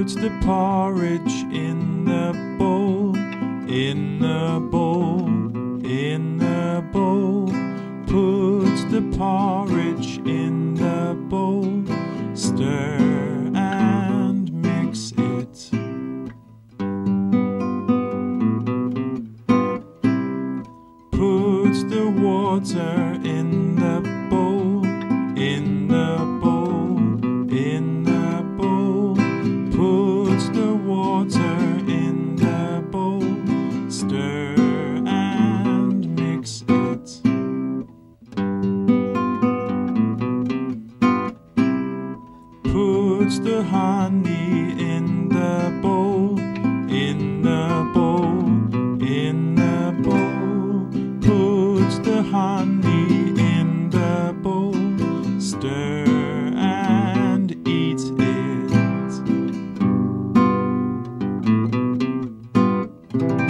Puts the porridge in the bowl, in the bowl, in the bowl. Puts the porridge in the bowl, stir and mix it. Puts the water in the bowl, in the bowl, in the bowl. Puts the water in the bowl, stir and mix it. Puts the honey in the bowl, in the bowl, in the bowl. Puts the honey in the bowl, stir and eat it.